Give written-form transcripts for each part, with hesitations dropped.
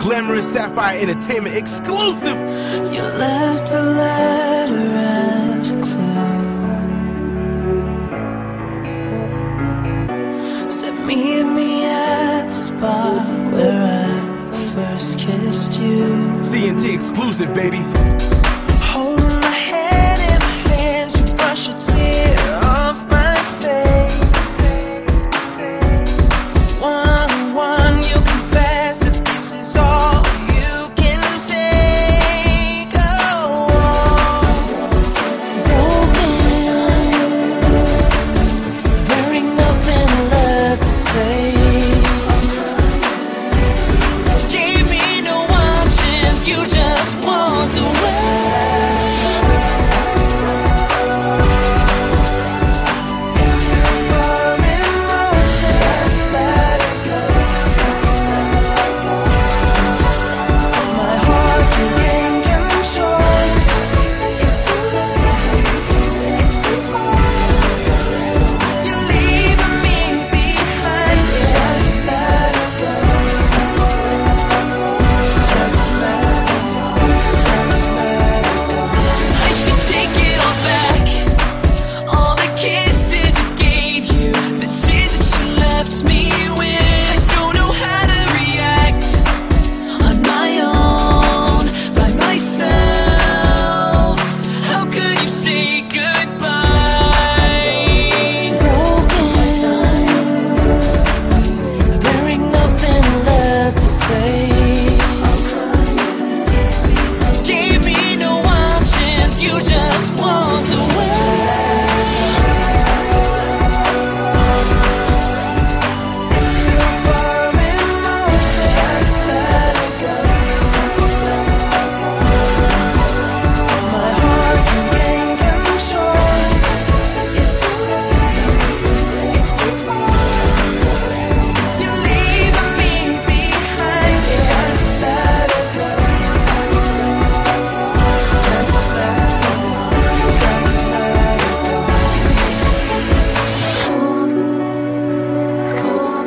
Glamorous Sapphire Entertainment exclusive. You left a letter as a clue. Said meet me at the spot where I first kissed you. CNT exclusive, baby. Holding my head in my hands, you brush a tear off my face. One-on-one, you confess that this is all you can take. Oh, broken, there ain't nothing left to say. Gave me no options, you just walked away.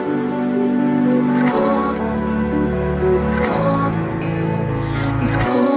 It's cold.